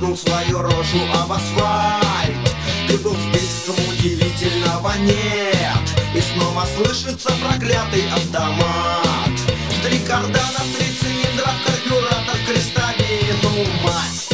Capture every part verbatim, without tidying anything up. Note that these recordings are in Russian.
чиркнул свою рожу об асфальт. Ты был сбит, в том удивительного нет. И снова слышится проклятый автомат. Три кардана, три цилиндра, карбюратор, крестовину, мать.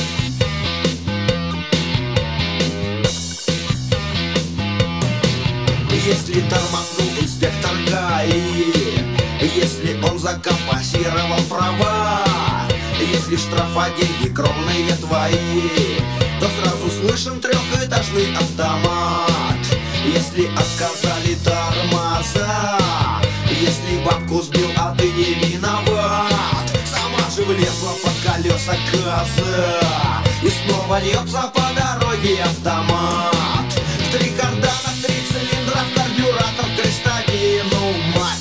Если тормознул инспектор ГАИ, если он закомпенсировал права, если штрафа деньги кровные твои, то сразу слышен трехэтажный автомат. Если отказали тормоза, если бабку сбил, а ты не виноват, сама же влезла под колеса газа, и снова льется по дороге автомат. В три кардана, три цилиндра, карбюратор, крестовину, мать.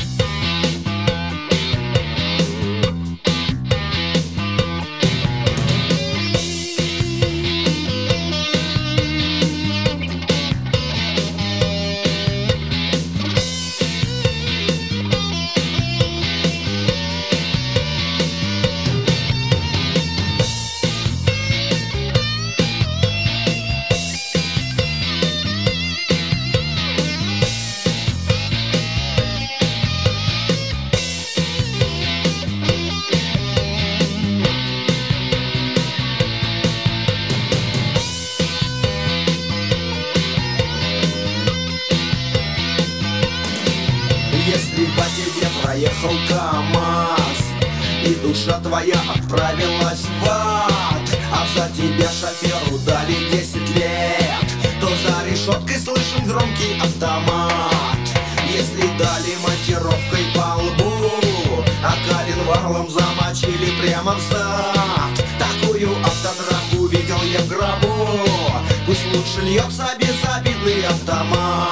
Если по тебе проехал КамАЗ, и душа твоя отправилась в ад, а за тебя шоферу дали десять лет, то за решеткой слышен громкий автомат. Если дали монтировкой по лбу, а коленвалом замочили прямо в зад, такую автодраку видел я в гробу. Пусть лучше льется безобидный автомат.